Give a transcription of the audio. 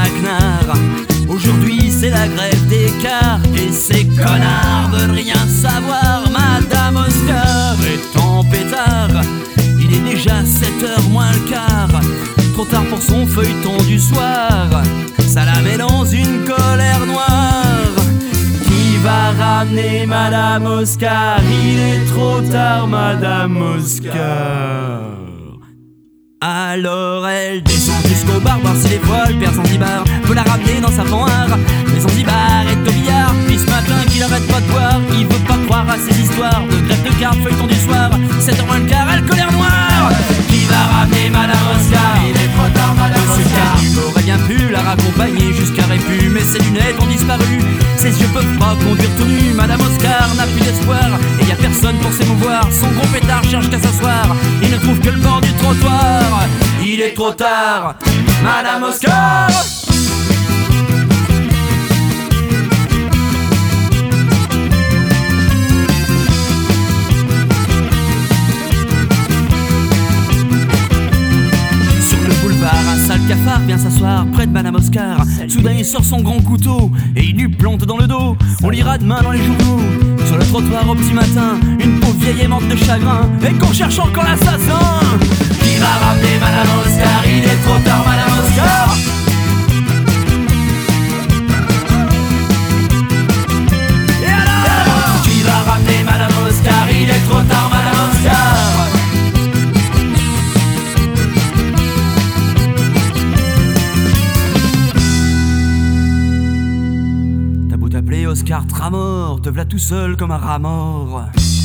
traquenard. Aujourd'hui c'est la grève des cars et ces connards veulent rien savoir. Madame Oscar est en pétard, il est déjà 7h moins le quart. Trop tard pour son feuilleton du soir, ça la met dans une colère noire. Qui va ramener Madame Oscar? Il est trop tard, Madame Oscar. Alors elle descend jusqu'au bar, voir si les voiles perd Zanzibar peut la ramener dans sa fanhare. Mais Zanzibar est au billard, puis ce matin qu'il arrête pas de boire. Il veut pas croire à ces histoires de grève de cartes, feuilleton du soir. 7h moins le quart, elle colère noire. Qui va ramener Madame Oscar? Il est trop tard, Madame Oscar. Monsieur Canu aurait bien pu la raccompagner jusqu'à Répu, mais ses lunettes ont disparu, ses yeux peuvent pas conduire tout nu. Madame Oscar n'a plus d'espoir et y a personne pour s'émouvoir. Son gros pétard cherche qu'à s'asseoir, il ne trouve que le bord du trottoir. Il est trop tard, Madame Oscar. Sur le boulevard, un sale cafard vient s'asseoir près de Madame Oscar. Soudain il sort son grand couteau et il lui plante dans le dos. On lira demain dans les journaux, sur le trottoir au petit matin, une pauvre vieille est morte de chagrin et qu'on cherche encore l'assassin. Qui va ramener Madame Oscar? Il est trop tard, Madame Oscar. Et alors? Qui va ramener Madame Oscar? Il est trop tard, Madame Oscar. T'as beau t'appeler Oscar Tramor, te v'là tout seul comme un rat mort.